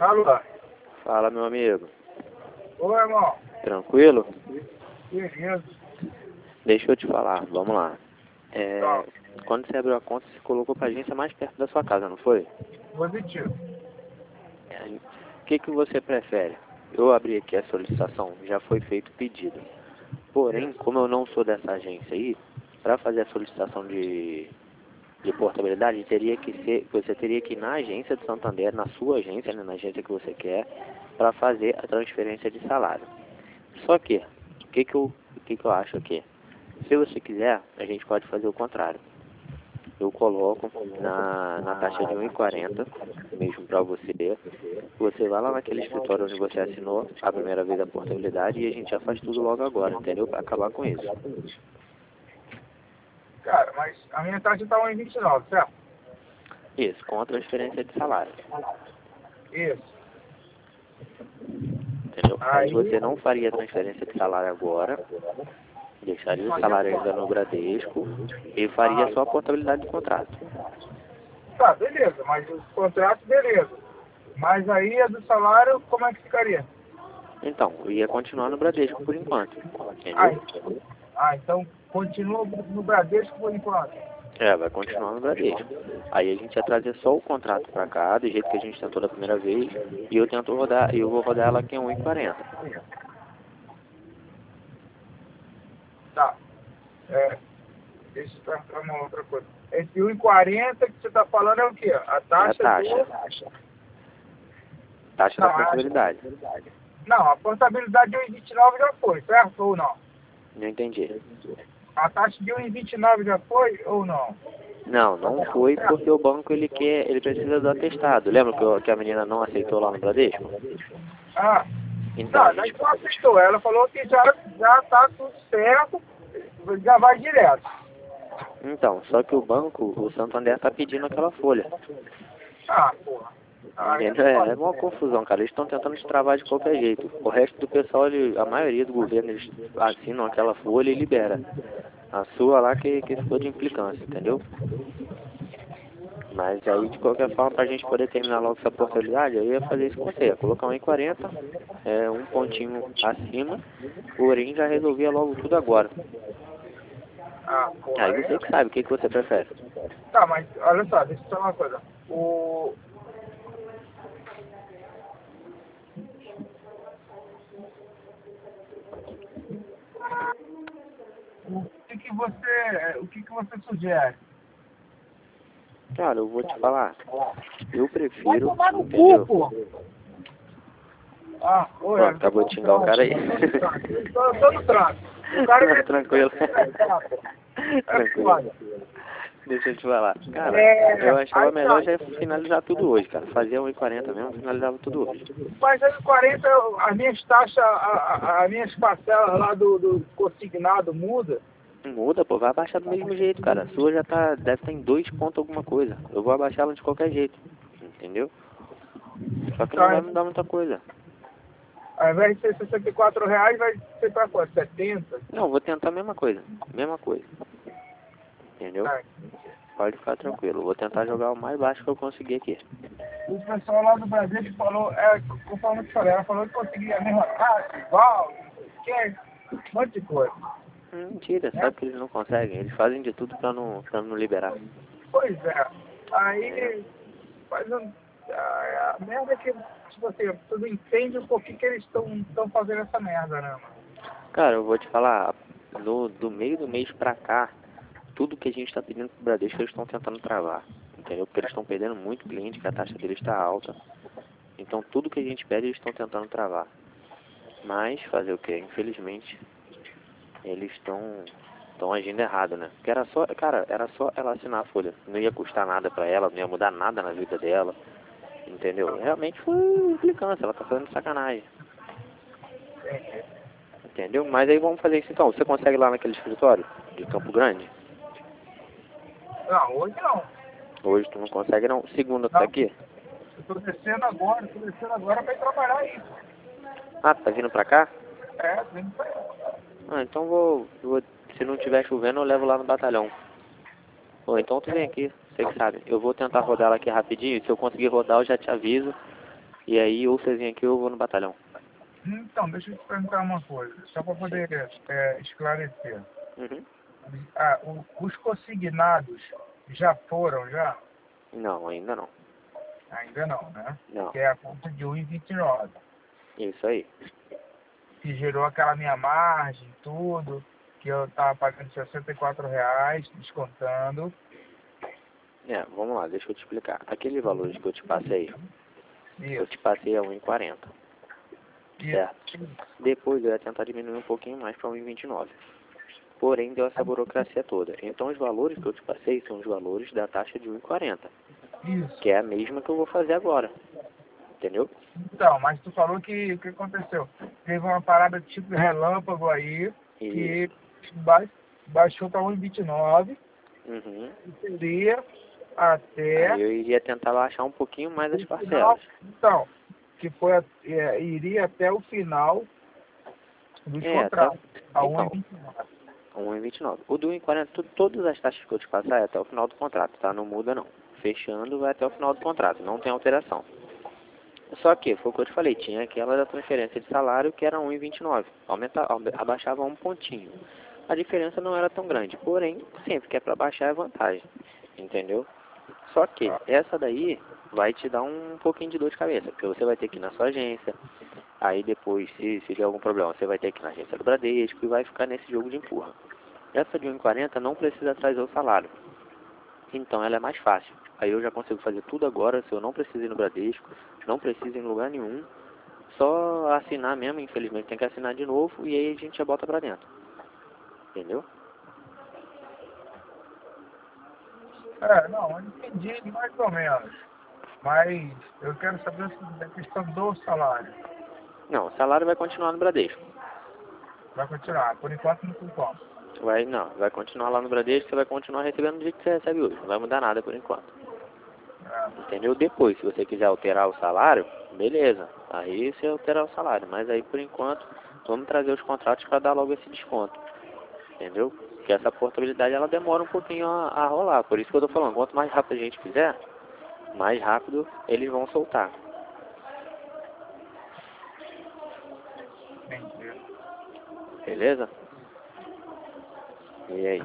Alô? Fala, meu amigo. Oi, irmão. Tranquilo? Beleza. Deixa eu te falar, vamos lá. Tá. Quando você abriu a conta, você colocou pra agência mais perto da sua casa, não foi? Positivo. O que você prefere? Eu abri aqui a solicitação, já foi feito o pedido. Porém, como eu não sou dessa agência aí, para fazer a solicitação de portabilidade, você teria que ir na agência de Santander, na sua agência, né, na agência que você quer, para fazer a transferência de salário. Só que, o que eu acho aqui? Se você quiser, a gente pode fazer o contrário. Eu coloco na taxa de 1,40, mesmo para você. Você vai lá naquele escritório onde você assinou a primeira vez a portabilidade e a gente já faz tudo logo agora, entendeu? Para acabar com isso. Cara, mas a minha taxa tá 1,29, certo? Isso, com a transferência de salário. Isso. Entendeu? Aí Aí, você não faria a transferência de salário agora, deixaria o salário ainda no Bradesco e faria só a portabilidade do contrato. tá, beleza, mas o contrato, beleza. Mas aí a do salário, como é que ficaria? Então, ia continuar no Bradesco por enquanto, Ah, entendeu? então continua no Bradesco por enquanto. Vai continuar no Bradesco. Aí a gente ia trazer só o contrato pra cá, do jeito que a gente tentou da primeira vez, e eu vou rodar ela aqui em 1,40. Tá. Deixa eu perguntar uma outra coisa. Esse 1,40 que você tá falando é o quê? A taxa, Taxa da portabilidade. Não, a portabilidade de 1,29 já foi, certo ou não? Não entendi. A taxa de 1,29 já foi ou não? Não foi porque o banco ele precisa do atestado. Lembra que a menina não aceitou lá no Bradesco? Ah, Então, não, daí não aceitou. Ela falou que já tá tudo certo, já vai direto. Então, só que o banco, o Santander tá pedindo aquela folha. Ah, porra. Entendeu? É uma confusão, cara. Eles estão tentando destravar de qualquer jeito. O resto do pessoal, a maioria do governo, eles assinam aquela folha e libera. A sua lá que ficou de implicância, entendeu? Mas aí, de qualquer forma, pra gente poder terminar logo essa portabilidade, eu ia fazer isso com você. Ia colocar um em 40, um pontinho acima, porém já resolvia logo tudo agora. Ah, porra. Aí você que sabe, o que você prefere? Tá, mas olha só, deixa eu falar uma coisa. O o que você sugere? Cara, eu vou te falar. Eu Vai prefiro, tomar no entendeu? cu, pô. Ah, oi, Pronto, acabou de xingar o cara aí. Tô no trato. O cara Não, tranquilo. é Tranquilo. foda. Deixa eu te falar. Cara, eu achava melhor já finalizar tudo hoje, cara. Fazia 1,40 mesmo, finalizava tudo hoje. Mas aí 40, as minhas taxas, as minhas parcelas lá do consignado muda. Muda, pô, vai abaixar do mesmo jeito, cara. A sua já deve estar em 2 pontos alguma coisa. Eu vou abaixar ela de qualquer jeito, entendeu? Só que não vai mudar muita coisa. Ao invés de ser R$ 64, vai ser pra quanto? 70? Não, vou tentar a mesma coisa. Mesma coisa. Entendeu? Ah, Pode ficar tranquilo. Vou tentar jogar o mais baixo que eu conseguir aqui. o pessoal lá do Brasil falou, conforme eu te falei, ela falou que conseguia a mesma taxa, igual, que um monte de coisa. Mentira, sabe que eles não conseguem. Eles fazem de tudo pra não liberar. Pois é. Aí, mas a merda é que, tipo assim, tu não entende o porquê que eles estão fazendo essa merda, né, mano? Cara, eu vou te falar, do meio do mês pra cá, tudo que a gente tá pedindo pro Bradesco, eles estão tentando travar. Entendeu? Porque eles estão perdendo muito cliente, que a taxa deles está alta. Então tudo que a gente pede, eles estão tentando travar. Mas, fazer o quê? Infelizmente, eles estão agindo errado, né? Porque era só ela assinar a folha. Não ia custar nada pra ela, não ia mudar nada na vida dela. Entendeu? Realmente foi implicância, ela tá fazendo sacanagem. Entendeu? Mas aí vamos fazer isso então. Você consegue ir lá naquele escritório de Campo Grande? Não, hoje não. Hoje tu não consegue não. Segunda tu tá aqui? Eu tô descendo agora pra ir trabalhar aí. Ah, tá vindo pra cá? Vem pra aí. Ah, então se não tiver chovendo, eu levo lá no batalhão. Ou então tu vem aqui, você que sabe. Eu vou tentar rodar ela aqui rapidinho. Se eu conseguir rodar, eu já te aviso. E aí, ou você vem aqui ou eu vou no batalhão. Então, deixa eu te perguntar uma coisa, só para poder esclarecer. Uhum. Os consignados já foram, já? Não, ainda não. Ainda não, né? Não. Que é a conta de 1,29. Isso aí. Que gerou aquela minha margem, tudo, que eu tava pagando R$ 64, descontando. Vamos lá, deixa eu te explicar. Aqueles valores que eu te passei, eu Isso. te passei a 1,40. Certo. Isso. Depois eu ia tentar diminuir um pouquinho mais para 1,29. Porém, deu essa burocracia toda. Então, os valores que eu te passei são os valores da taxa de 1,40, Isso. que é a mesma que eu vou fazer agora. Entendeu? Então, mas tu falou que o que aconteceu? Teve uma parada tipo relâmpago aí, E... que baixou para 1,29, Uhum. e seria até Aí eu iria tentar baixar um pouquinho mais as o final. parcelas. Então, que foi iria até o final dos Até... contratos, a Então, 1,29. 1,29. O do 1,40, todas as taxas que eu te passar é até o final do contrato, tá? Não muda não. Fechando vai até o final do contrato, não tem alteração. Só que, foi o que eu te falei, tinha aquela da transferência de salário que era 1,29. Abaixava um pontinho. A diferença não era tão grande, porém, sempre que é para baixar é vantagem. Entendeu? Só que essa daí vai te dar um pouquinho de dor de cabeça, porque você vai ter que ir na sua agência, aí depois, se der algum problema, você vai ter que ir na agência do Bradesco e vai ficar nesse jogo de empurra. Essa de 1,40 não precisa trazer o salário, então ela é mais fácil. Aí eu já consigo fazer tudo agora, se eu não preciso ir no Bradesco, não preciso ir em lugar nenhum, só assinar mesmo, infelizmente tem que assinar de novo e aí a gente já bota pra dentro. Entendeu? Não, eu entendi mais ou menos. Mas eu quero saber da questão do salário. Não, o salário vai continuar no Bradesco. Vai continuar, por enquanto não tem como. Vai continuar lá no Bradesco, você vai continuar recebendo do jeito que você recebe hoje. Não vai mudar nada por enquanto. Entendeu? Depois, se você quiser alterar o salário, beleza. Aí você alterar o salário. Mas aí, por enquanto, vamos trazer os contratos para dar logo esse desconto. Entendeu? Porque essa portabilidade, ela demora um pouquinho a rolar. Por isso que eu tô falando, quanto mais rápido a gente fizer, mais rápido eles vão soltar. Entendi. Beleza? E aí?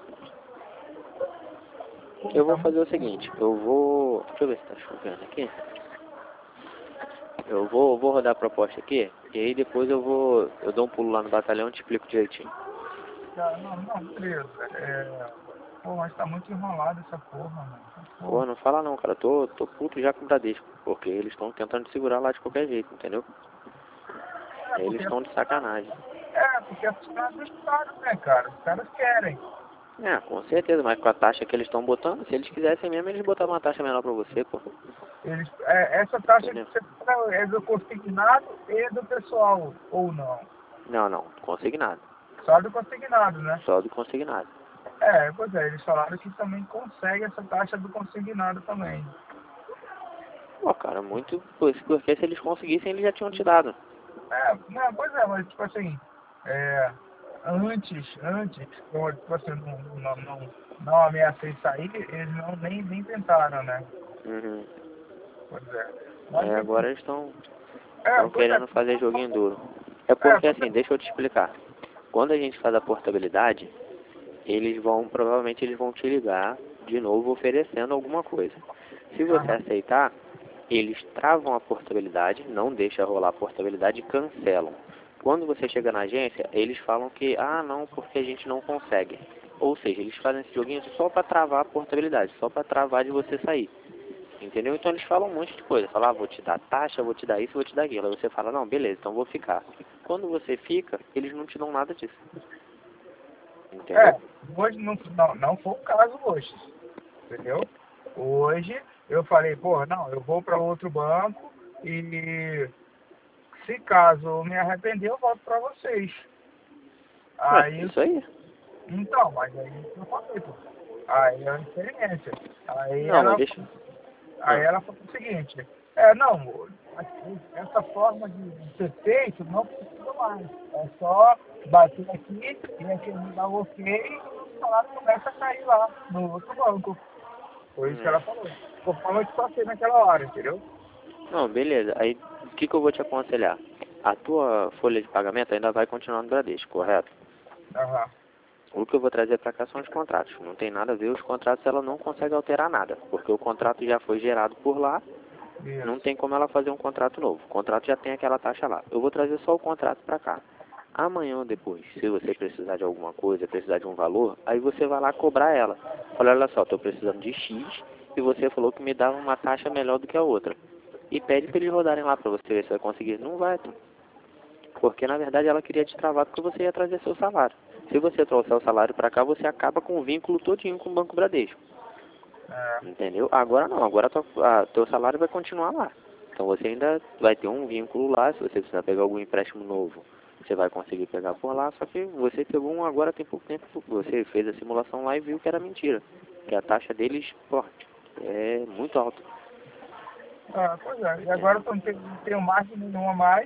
Eu vou fazer o seguinte, deixa eu ver se tá chovendo aqui. Eu vou rodar a proposta aqui, e aí depois eu dou um pulo lá no batalhão e te explico direitinho. Não, beleza. Pô, mas tá muito enrolado essa porra, mano. Pô, não fala não, cara, tô puto já com o Bradesco, porque eles estão tentando te segurar lá de qualquer jeito, entendeu? Eles estão de sacanagem. Porque é funcionário do Estado, né, cara? Os caras querem. Com certeza, mas com a taxa que eles estão botando, se eles quisessem mesmo, eles botavam uma taxa menor pra você, pô. Essa taxa Entendeu? que você fala é do consignado e do pessoal, ou não? Não, consignado. Só do consignado, né? Só do consignado. Pois é, eles falaram que também consegue essa taxa do consignado também. Pô, cara, muito, porque se eles conseguissem, eles já tinham te dado. Não, pois é, mas tipo assim, antes, como, tipo assim, não ameacei sair, eles nem tentaram, né? Uhum. Pois é. Aí Mas agora enfim, eles estão pois é, querendo fazer joguinho duro. É porque pois assim, deixa eu te explicar. Quando a gente faz a portabilidade, provavelmente eles vão te ligar de novo oferecendo alguma coisa. Se você aceitar, eles travam a portabilidade, não deixam rolar a portabilidade e cancelam. Quando você chega na agência, eles falam que, não, porque a gente não consegue. Ou seja, eles fazem esse joguinho só para travar a portabilidade, só para travar de você sair. Entendeu? Então eles falam um monte de coisa. Falam, vou te dar taxa, vou te dar isso, vou te dar aquilo. Aí você fala, não, beleza, então vou ficar. Quando você fica, eles não te dão nada disso. Entendeu? hoje não foi o caso hoje, entendeu? Hoje eu falei, pô, não, eu vou para outro banco e se caso eu me arrepender, eu volto para vocês. Aí, Isso aí. então, mas aí eu falei, pô. Aí é uma experiência. Aí Não, mas ela, deixa... aí ela falou o seguinte, não, essa forma de ser feito não precisa mais. É só bater aqui e aqui me dá o ok e o salário começa a cair lá no outro banco. Foi isso que ela falou. Foi falando que só sei naquela hora, entendeu? Não, beleza. Aí, o que eu vou te aconselhar? A tua folha de pagamento ainda vai continuar no Bradesco, correto? Aham. O que eu vou trazer para cá são os contratos. Não tem nada a ver, os contratos ela não consegue alterar nada, porque o contrato já foi gerado por lá, não Isso. tem como ela fazer um contrato novo. O contrato já tem aquela taxa lá. Eu vou trazer só o contrato para cá. Amanhã ou depois, se você precisar de alguma coisa, precisar de um valor, aí você vai lá cobrar ela. Fala, olha só, estou precisando de X e você falou que me dava uma taxa melhor do que a outra. E pede para eles rodarem lá para você ver se vai conseguir. Não vai, porque na verdade ela queria te travar porque você ia trazer seu salário. Se você trouxer o salário para cá, você acaba com o vínculo todinho com o Banco Bradesco. É. Entendeu? Agora não, agora teu salário vai continuar lá. Então você ainda vai ter um vínculo lá, se você precisar pegar algum empréstimo novo, você vai conseguir pegar por lá, só que você pegou um agora tem pouco tempo, você fez a simulação lá e viu que era mentira. Que a taxa deles, pô, é muito alta. Ah, pois é. E agora eu não tenho margem nenhuma mais,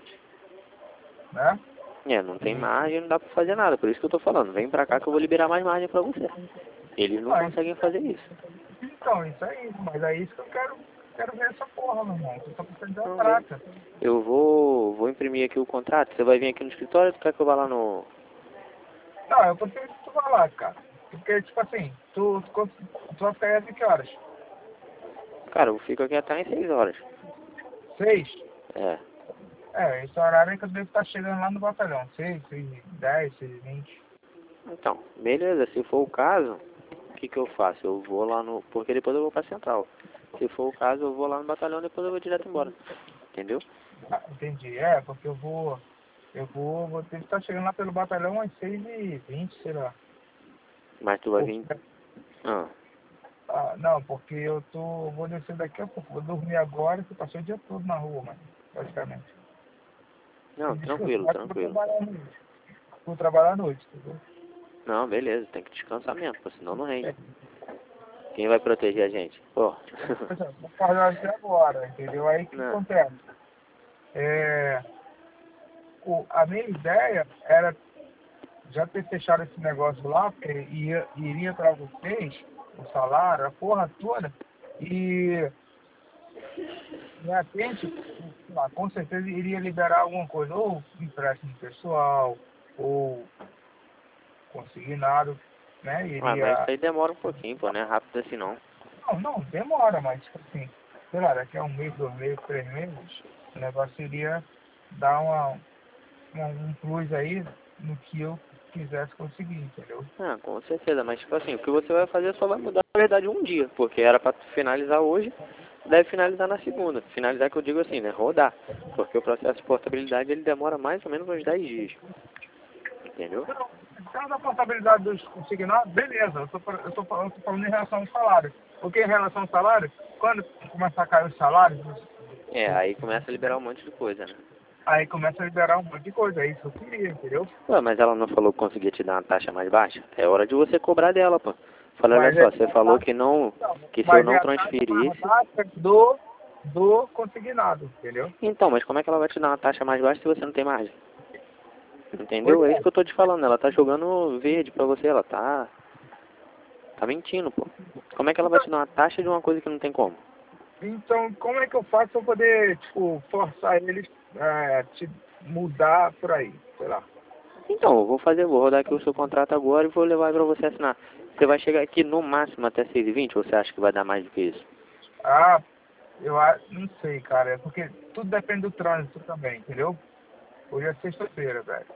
né? É, não tem E, margem, não dá pra fazer nada, por isso que eu tô falando, vem pra cá que eu vou liberar mais margem pra você. Eles não mas, conseguem fazer isso. então, isso aí. Mas é isso que eu quero ver essa porra, meu irmão. Eu tô precisando de uma Não, bem. prata. Eu vou imprimir aqui o contrato, você vai vir aqui no escritório, tu quer que eu vá lá no... Não, eu prefiro que tu vá lá, cara. Porque, tipo assim, tu vai ficar aí até que horas? Cara, eu fico aqui até em 6 horas. 6? É. É, esse horário é que eu devo estar chegando lá no batalhão. 6, 6h10, 6h20. Então, beleza, se for o caso, o que eu faço? Eu vou lá no... Porque depois eu vou pra central. Se for o caso, eu vou lá no batalhão, depois eu vou direto embora. Entendeu? Ah, entendi. É, porque vou ter que estar chegando lá pelo batalhão às 6h20, sei lá. Mas tu vai vir... Porque- Ah, Ah, não, porque vou descer daqui a pouco. Vou dormir agora, que eu passei o dia todo na rua, mano, praticamente. não, Desculpa, tranquilo, mas eu vou tranquilo. trabalhar à noite. Vou trabalhar à noite, entendeu? Não, beleza, tem que descansar mesmo, porque senão não rende. É, Quem vai proteger a gente? Pô. por exemplo, vou fazer até agora, entendeu? Aí o que Não. acontece? É, a minha ideia era já ter fechado esse negócio lá, porque iria para vocês o salário, a porra toda, e de repente, sei lá, com certeza iria liberar alguma coisa, ou empréstimo pessoal, ou consignado, né? Ah, mas isso Iria. aí demora um pouquinho, pô, não é rápido assim não. Não, demora, mas tipo assim, sei lá, daqui a um mês, 2 meses, 3 meses, o negócio iria dar um plus aí no que eu quisesse conseguir, entendeu? Ah, com certeza, mas tipo assim, o que você vai fazer só vai mudar na verdade um dia, porque era pra tu finalizar hoje, deve finalizar na segunda. Finalizar que eu digo assim, né, rodar, porque o processo de portabilidade ele demora mais ou menos uns 10 dias, entendeu? Então, da portabilidade dos consignados, beleza, eu tô falando em relação ao salário. Porque em relação ao salário, quando começar a cair os salários, É, aí começa a liberar um monte de coisa, né? aí começa a liberar um monte de coisa, é isso que eu queria, entendeu? Ué, mas ela não falou que conseguia te dar uma taxa mais baixa? É hora de você cobrar dela, pô. Falei, olha Mas é só, você falou que não, que se eu mas é não a transferisse... taxa do consignado, entendeu? Então, mas como é que ela vai te dar uma taxa mais baixa se você não tem margem? Pois Entendeu? É isso é. que eu tô te falando, ela tá jogando verde pra você, ela tá mentindo, pô. Como é que ela vai te dar uma taxa de uma coisa que não tem como? Então, como é que eu faço pra poder, tipo, forçar eles a te mudar por aí, sei lá? Então, vou rodar aqui o seu contrato agora e vou levar pra você assinar. Você vai chegar aqui no máximo até 6h20 ou você acha que vai dar mais do que isso? Ah, não sei, cara, é porque tudo depende do trânsito também, entendeu? Hoje é sexta-feira, velho.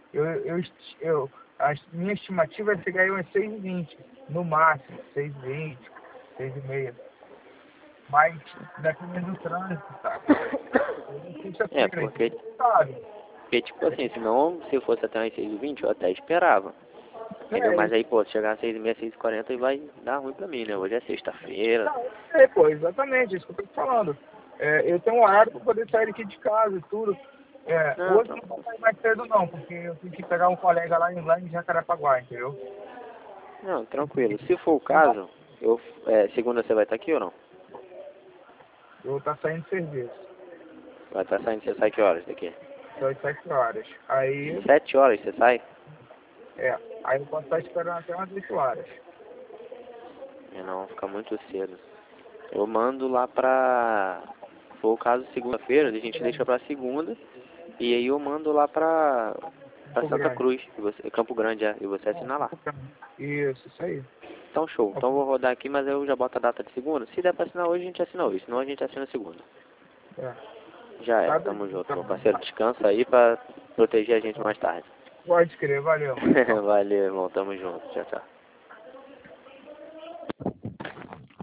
A minha estimativa é chegar aí umas 6h20, no máximo, 6h20, 6h30. Mas dependendo do trânsito, tá? Hoje é É, sexta-feira, porque, então, sabe? porque tipo assim, senão se fosse até as 6h20 eu até esperava. Entendeu? É, Mas aí, pô, se chegar às 6h30, 6h40 vai dar ruim pra mim, né? Hoje é sexta-feira. não, pô, exatamente, isso que eu tô te falando. É, eu tenho um horário para poder sair aqui de casa e tudo. É, Não, hoje não tranquilo. vou sair mais cedo não, porque eu tenho que pegar um colega lá em Jacarepaguá, entendeu? Não, tranquilo. Se for o caso, segunda você vai estar aqui ou não? Eu vou estar saindo de serviço. Vai estar saindo, você sai que horas daqui? Só às 7 horas. Aí, 7 horas você sai? aí eu posso estar esperando até umas 8 horas. Não, fica muito cedo. Eu mando lá pra for o caso, segunda-feira, a gente deixa pra segunda. E aí eu mando lá pra Santa Cruz, Campo Grande, e você assina lá. Isso aí. Então show. Então eu vou rodar aqui, mas eu já boto a data de segunda. Se der pra assinar hoje, a gente assina hoje. Senão a gente assina segunda. É. Já é, tamo junto, meu parceiro. Descansa aí pra proteger a gente mais tarde. Pode crer, valeu. Valeu, irmão. Tamo junto. Tchau, tchau.